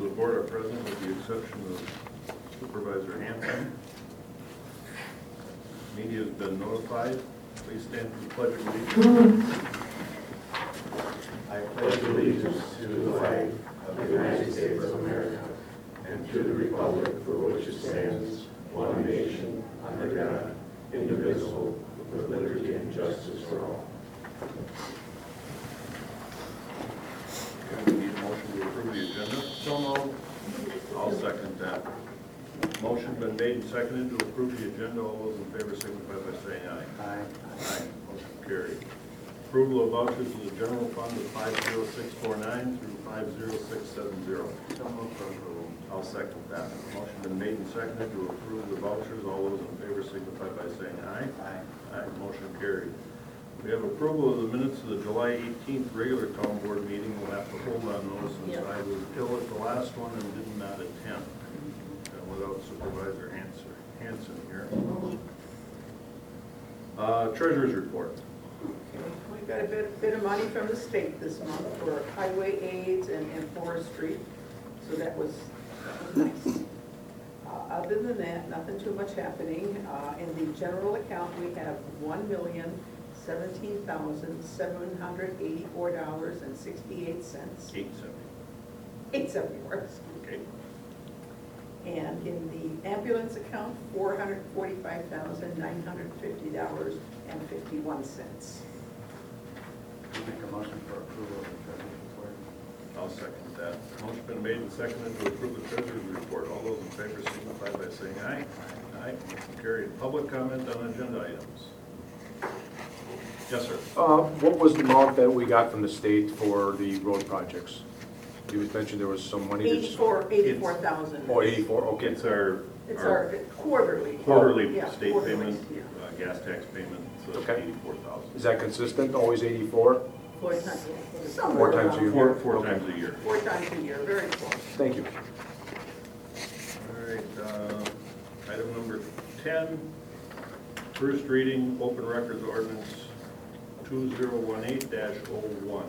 of the board are present with the exception of Supervisor Hanson. Media has been notified. Please stand for the pledge of allegiance. I pledge allegiance to the flag of the United States of America and to the republic for which it stands, one nation, under God, indivisible, with liberty and justice for all. Okay, we need a motion to approve the agenda. So moved. I'll second that. Motion been made and seconded to approve the agenda. All those in favor signify by saying aye. Aye. Aye. Motion carried. Approval of vouchers of the general fund of 50649 through 50670. So moved for approval. I'll second that. Motion been made and seconded to approve the vouchers. All those in favor signify by saying aye. Aye. Aye. Motion carried. We have approval of the minutes of the July 18th regular town board meeting. We'll have to hold on those since I was ill at the last one and did not attend. Without Supervisor Hanson here. Treasurer's report. We've got a bit of money from the state this month for highway aids and forestry, so that was nice. Other than that, nothing too much happening. In the general account, we have $1,017,784.68. 874. Okay. And in the ambulance account, $445,950.51. Make a motion for approval of the treasurer's report. I'll second that. Motion been made and seconded to approve the treasurer's report. All those in favor signify by saying aye. Aye. Motion carried. Public comment on agenda items. Yes, sir. What was the amount that we got from the state for the road projects? You mentioned there was some money. 84,000. Oh, 84, okay. It's our Quarterly. Yeah, state quarterly, payment, yeah. Gas tax payment, so it's Okay. 84,000. Is that consistent, always 84? Four times Four times a year. Four times a year. 4 times a year, very close. Thank you. All right, item number 10, first reading, open records ordinance 2018-01.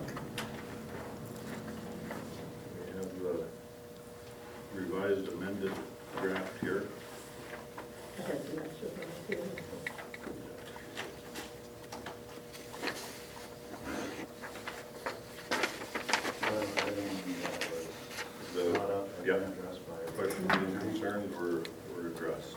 We have the revised amended draft here. I had some extra ones here. The questions and concerns were addressed.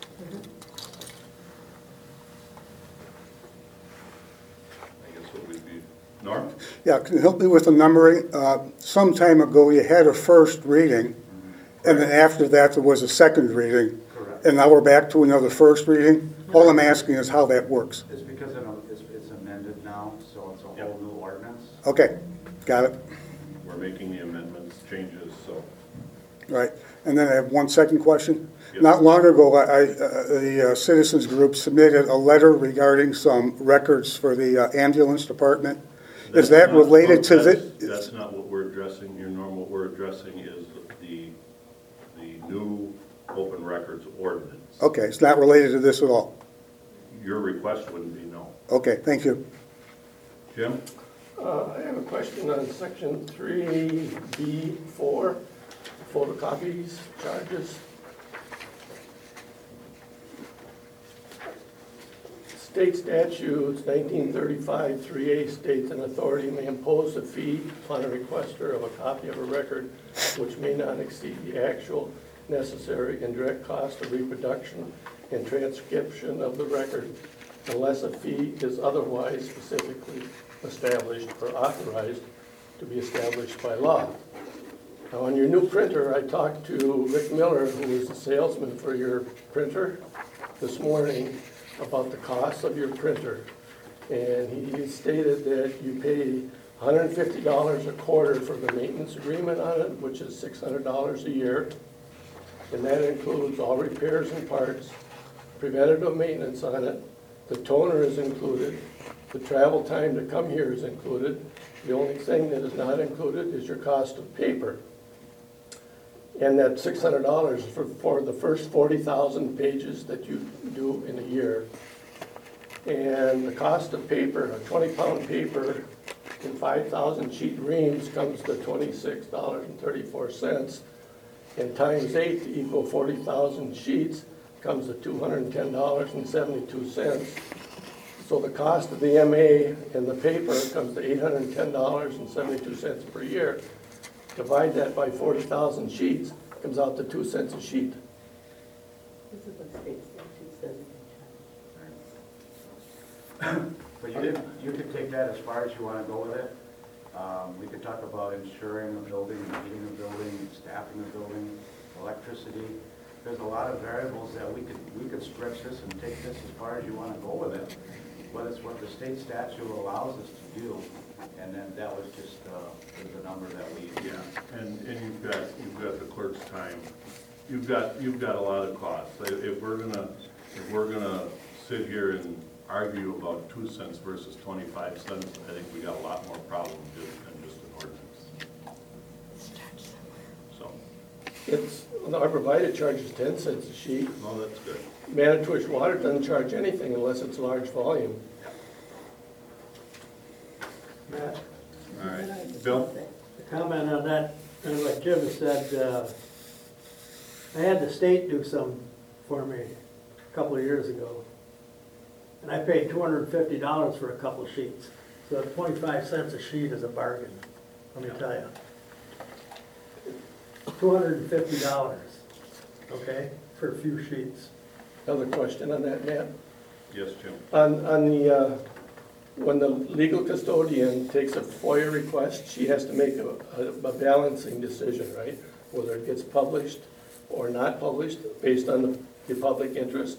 I guess what we'd be, Norm? Yeah, can you help me with the numbering? Some time ago, you had a first reading, and then after that, there was a second reading. Correct. And now we're back to another first reading? All I'm asking is how that works. It's because it's amended now, so it's a whole Yep. Oh. new ordinance. Okay, got it. We're making the amendments, changes, so. Right. And then I have one second question. Yes. Not long ago, the citizens group submitted a letter regarding some records for the ambulance department. Is that That's not- related to the? That's not what we're addressing here, Norm. What we're addressing is the new open records ordinance. Okay, it's not related to this at all. Your request wouldn't be no. Okay, thank you. Jim? I have a question on section 3B4, photocopies, charges. State statutes 1935 3A states an authority may impose a fee upon a requester of a copy of a record which may not exceed the actual, necessary, and direct cost of reproduction and transcription of the record unless a fee is otherwise specifically established or authorized to be established by law. Now, on your new printer, I talked to Rick Miller, who is the salesman for your printer, this morning about the cost of your printer. And he stated that you pay $150 a quarter for the maintenance agreement on it, which is $600 a year. And that includes all repairs and parts, preventative maintenance on it. The toner is included. The travel time to come here is included. The only thing that is not included is your cost of paper. And that $600 is for the first 40,000 pages that you do in a year. And the cost of paper, a 20-pound paper in 5,000 sheet reams comes to $26.34. and times 8 to equal 40,000 sheets comes to $210.72. So the cost of the MA and the paper comes to $810.72 per year. Divide that by 40,000 sheets, comes out to 2 cents a sheet. This is what state statute says you can But you could take that as far as you want to go with it. We could talk about insuring a building, heating a building, staffing a building, electricity. There's a lot of variables that we could stretch this and take this as far as you want to go with it. But it's what the state statute allows us to do, and then that was just the number that we. Yeah, and you've got the clerk's time. You've got a lot of costs. If we're gonna sit here and argue about 2 cents versus 25 cents, I think we got a lot more problems than just an ordinance. So, The arborvitae charges 10 cents a sheet. no, that's good. Manitowish Water doesn't charge anything unless it's large volume. Matt, All right, Bill? to comment on that, and what Jim has said, I had the state do some for me a couple of years ago. And I paid $250 for a couple of sheets. So 25 cents a sheet is a bargain, let me tell you. $250, okay, for a few sheets. Another question on that, Matt? Yes, Jim? On the, when the legal custodian takes a FOIA request, she has to make a balancing decision, right? Whether it gets published or not published based on the public interest.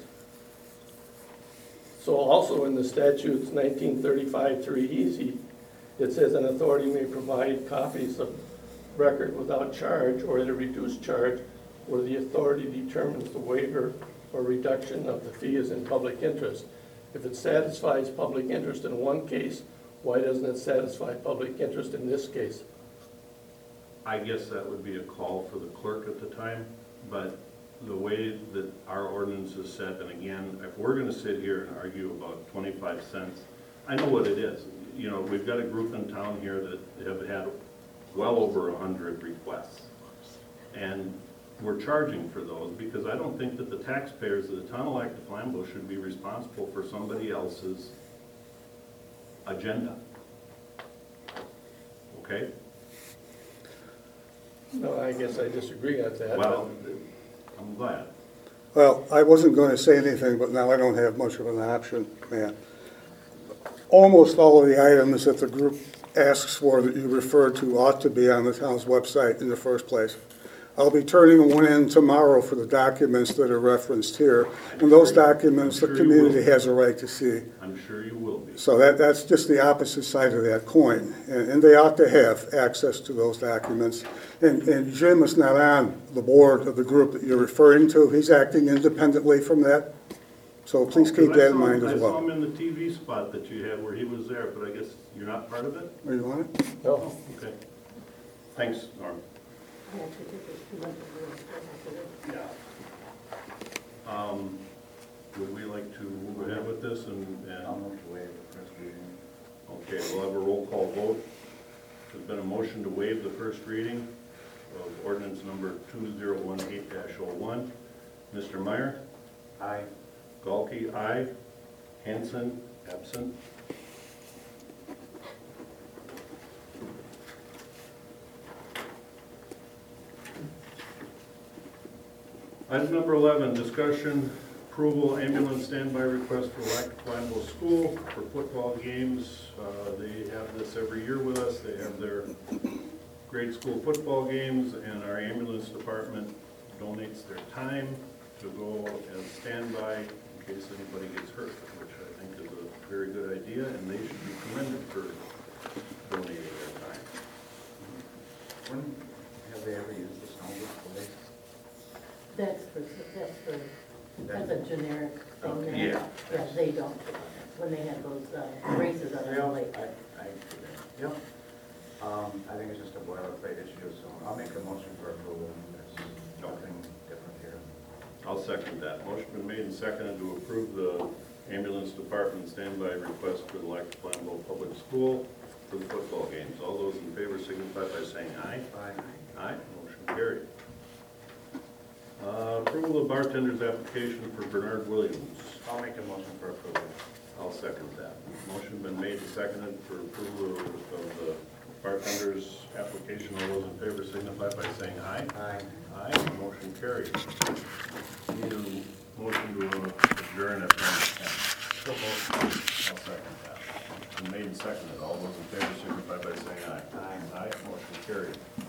So also in the statutes 1935 3 it says an authority may provide copies of record without charge or at a reduced charge where the authority determines the waiver or reduction of the fee is in public interest. If it satisfies public interest in one case, why doesn't it satisfy public interest in this case? I guess that would be a call for the clerk at the time, but the way that our ordinance is set, and again, if we're gonna sit here and argue about 25 cents, I know what it is. You know, we've got a group in town here that have had well over 100 requests. And we're charging for those because I don't think that the taxpayers of the town of Lac du Flambeau should be responsible for somebody else's agenda. Okay? No, I guess I disagree with that. Well, I'm glad. Well, I wasn't going to say anything, but now I don't have much of an option, Matt. Almost all of the items that the group asks for that you referred to ought to be on the town's website in the first place. I'll be turning one in tomorrow for the documents that are referenced here, and those documents the community has a right to see. I'm sure you will be. So that's just the opposite side of that coin, and they ought to have access to those documents. And Jim is not on the board of the group that you're referring to. He's acting independently from that. So please keep that in mind as I saw well. him in the TV spot that you had where he was there, but I guess you're not part of it? Are you on it? No. Okay. Thanks, Norm. I actually think there's too much of it. Yeah. Would we like to move ahead with this and? I'll move to waive the first reading. Okay, we'll have a roll call vote. There's been a motion to waive the first reading of ordinance number 2018-01. Mr. Meyer? Aye. Galkey, aye. Hanson, absent. Item number 11, discussion, approval, ambulance standby request for Lac du Flambeau School for football games. They have this every year with us. They have their grade school football games, and our ambulance department donates their time to go as standby in case anybody gets hurt, which I think is a very good idea, and they should be commended for donating their time. When have they ever used the snowbird place? That's a generic thing there. Yeah. Yeah, they don't, when they have those races on the lake. Yep. I think it's just a boilerplate issue, so I'll make a motion for approval. There's nothing different here. I'll second that. Motion been made and seconded to approve the ambulance department standby request for the Lac du Flambeau Public School for the football games. All those in favor signify by saying aye. Aye. Aye, motion carried. Approval of bartender's application for Bernard Williams. I'll make a motion for approval. I'll second that. Motion been made and seconded for approval of the bartender's application. All those in favor signify by saying aye. Aye. Aye, motion carried. Need a motion to adjourn at 10:10. I'll second that. Been made and seconded. All those in favor signify by saying aye. Aye. Aye, motion carried.